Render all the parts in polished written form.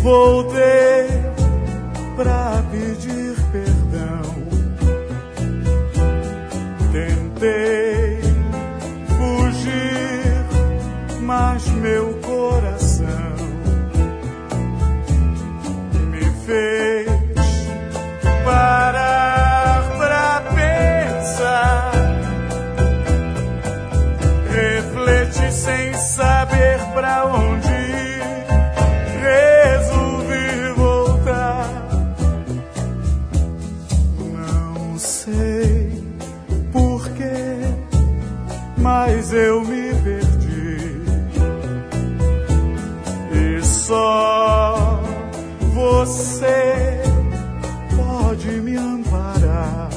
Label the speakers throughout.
Speaker 1: voltei pra pedir perdão. Tentei fugir, mas meu coração me fez parar pra pensar. Refleti sem saber pra onde ir. Resolvi voltar. Não sei porquê, mas eu me perdi. E só você pode me amparar.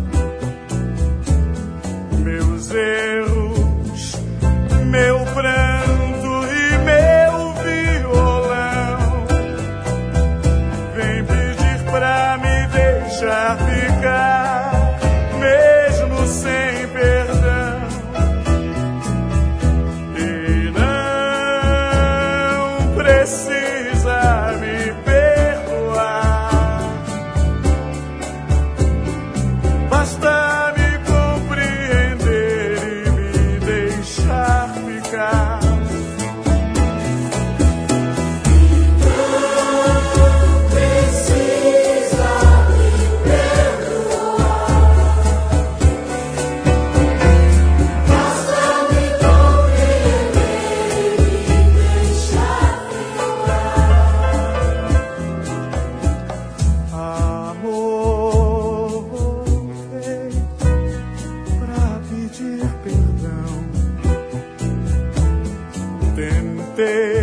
Speaker 1: Meus erros, meu pranto e meu violão vem pedir pra me deixar ficar, mesmo sem perdão. E não precisa me perdoar, basta me compreender e me deixar ficar. Amor, voltei pra pedir perdão. Tentei